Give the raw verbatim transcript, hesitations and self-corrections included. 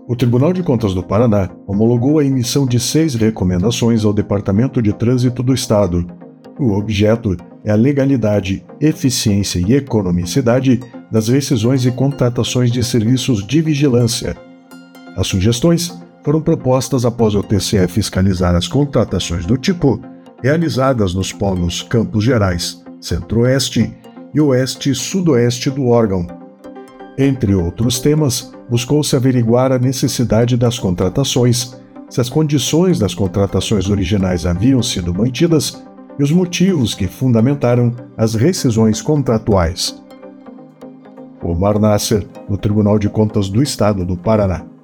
O Tribunal de Contas do Paraná homologou a emissão de seis recomendações ao Departamento de Trânsito do Estado. O objeto é a legalidade, eficiência e economicidade das rescisões e contratações de serviços de vigilância. As sugestões foram propostas após o T C E fiscalizar as contratações do tipo realizadas nos polos Campos Gerais, Centro-Oeste e Oeste-Sudoeste do órgão. Entre outros temas, buscou-se averiguar a necessidade das contratações, se as condições das contratações originais haviam sido mantidas e os motivos que fundamentaram as rescisões contratuais. Omar Nasser, no Tribunal de Contas do Estado do Paraná.